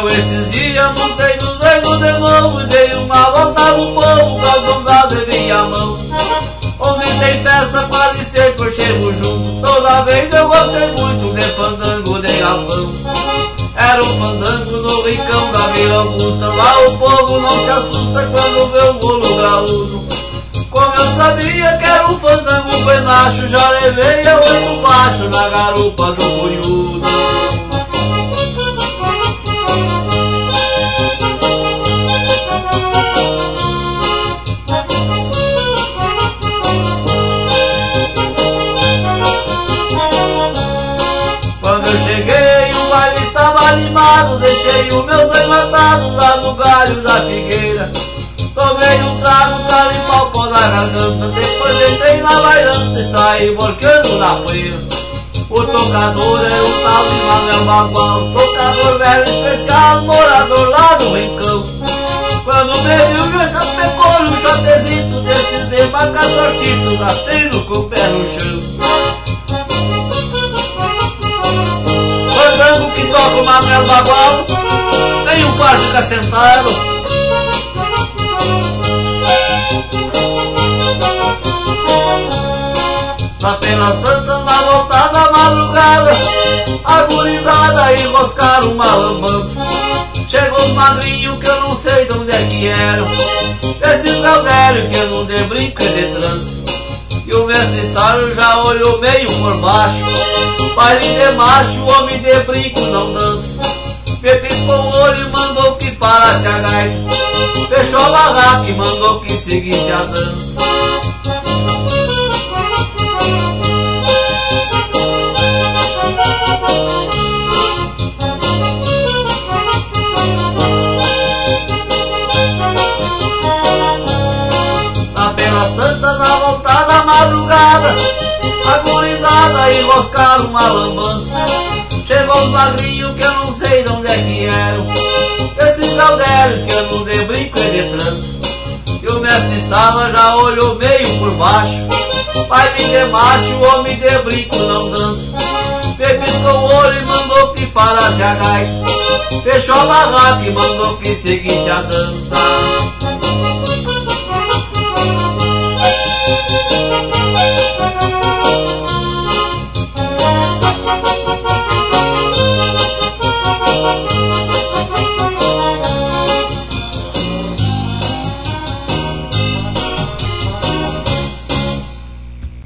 Eu esses dias montei no zaino de novo e dei uma volta no povo com as donzadas e vi a mão. Onde tem festa quase sempre eu chego junto. Toda vez eu gostei muito de fandango de galpão. Era um fandango no rincão da Vila Augusta. Lá o povo não se assusta quando vê o bolo graúdo. Como eu sabia que era um fandango penacho, já levei a 8 baixo na garupa do cunhudo. Quando eu cheguei o baile estava animado. Deixei o meu zaino atado lá no galho da figueira. Tomei um trago pra limpar o pó da garganta. Depois entrei na bailanta e saí borcando na poeira. O tocador era o tal de Manuel Bagual, tocador velho especial, morador lá do rincão. Quando me viu já chapecou-lhe um chotezito desses de marca sortito, batendo com o pé no chão. Fandango que toca o Manuel Bagual, tem um par fica sentado. Lá pelas tantas na volta da madrugada, a gurizada enroscaram uma lambança. Chegou os magrinhos que eu não sei de onde é que eram, esse caldério que eu não de brinco e de trança. E o mestre Sário já olhou meio por baixo. Baile de macho, homem de brinco não dança. Me piscou o olho e mandou que parasse a gaita. Fechou a barraca e mandou que seguisse a dança. Tantas na volta da madrugada, a gurizada enroscaram uma lambança. Chegou os magrinhos que eu não sei de onde é que eram, esses caldérios que eu não de brinco e de trança. E o mestre Sala já olhou meio por baixo. Baile de macho, homem de brinco não dança. Me piscou o olho e mandou que parasse a gaita. Fechou a barraca e mandou que seguisse a dança.